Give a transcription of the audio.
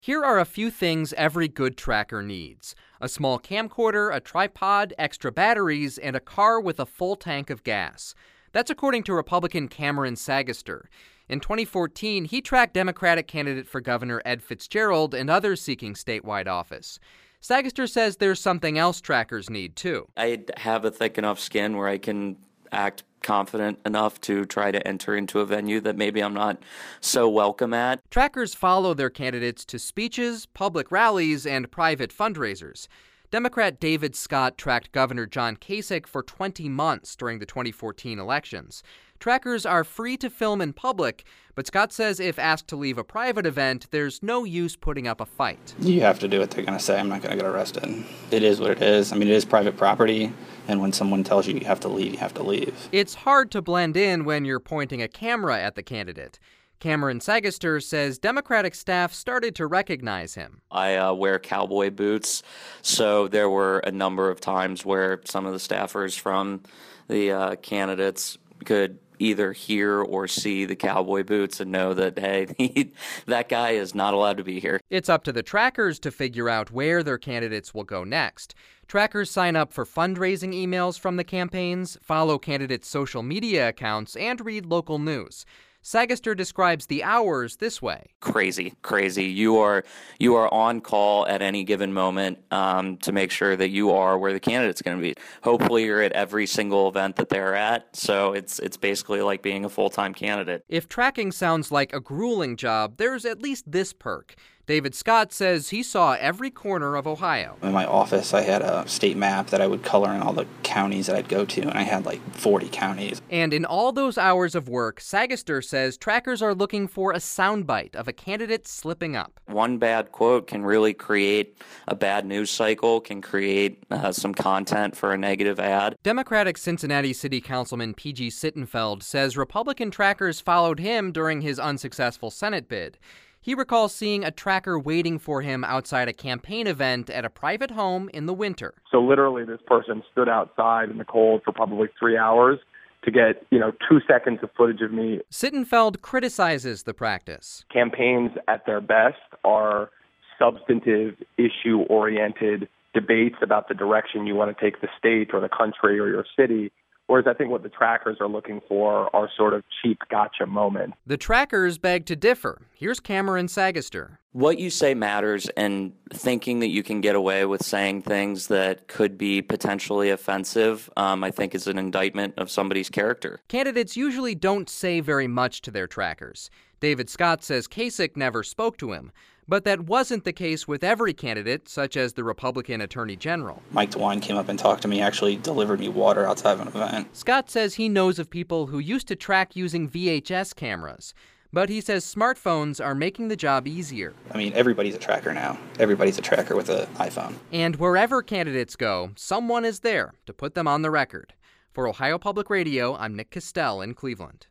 Here are a few things every good tracker needs: a small camcorder, a tripod, extra batteries, and a car with a full tank of gas. That's according to Republican Cameron Sagister. In 2014, he tracked Democratic candidate for governor Ed Fitzgerald and others seeking statewide office. Sagister says there's something else trackers need, too. I have a thick enough skin where I can act confident enough to try to enter into a venue that maybe I'm not so welcome at. Trackers follow their candidates to speeches, public rallies, and private fundraisers. Democrat David Scott tracked Governor John Kasich for 20 months during the 2014 elections. Trackers are free to film in public, but Scott says if asked to leave a private event, there's no use putting up a fight. You have to do what they're going to say. I'm not going to get arrested. It is what it is. I mean, it is private property, and when someone tells you you have to leave, you have to leave. It's hard to blend in when you're pointing a camera at the candidate. Cameron Sagister says Democratic staff started to recognize him. I wear cowboy boots, so there were a number of times where some of the staffers from the candidates could either hear or see the cowboy boots and know that, hey, that guy is not allowed to be here. It's up to the trackers to figure out where their candidates will go next. Trackers sign up for fundraising emails from the campaigns, follow candidates' social media accounts, and read local news. Sagister describes the hours this way. Crazy. You are on call at any given moment to make sure that you are where the candidate's going to be. Hopefully you're at every single event that they're at, so it's basically like being a full-time candidate. If tracking sounds like a grueling job, there's at least this perk. David Scott says he saw every corner of Ohio. In my office, I had a state map that I would color in all the counties that I'd go to, and I had like 40 counties. And in all those hours of work, Sagister says trackers are looking for a soundbite of a candidate slipping up. One bad quote can really create a bad news cycle, can create some content for a negative ad. Democratic Cincinnati City Councilman P.G. Sittenfeld says Republican trackers followed him during his unsuccessful Senate bid. He recalls seeing a tracker waiting for him outside a campaign event at a private home in the winter. So literally this person stood outside in the cold for probably 3 hours to get, 2 seconds of footage of me. Sittenfeld criticizes the practice. Campaigns at their best are substantive, issue-oriented debates about the direction you want to take the state or the country or your city. Whereas I think what the trackers are looking for are sort of cheap gotcha moments. The trackers beg to differ. Here's Cameron Sagister. What you say matters, and thinking that you can get away with saying things that could be potentially offensive, I think is an indictment of somebody's character. Candidates usually don't say very much to their trackers. David Scott says Kasich never spoke to him. But that wasn't the case with every candidate, such as the Republican Attorney General. Mike DeWine came up and talked to me, actually delivered me water outside of an event. Scott says he knows of people who used to track using VHS cameras. But he says smartphones are making the job easier. I mean, everybody's a tracker now. Everybody's a tracker with an iPhone. And wherever candidates go, someone is there to put them on the record. For Ohio Public Radio, I'm Nick Castell in Cleveland.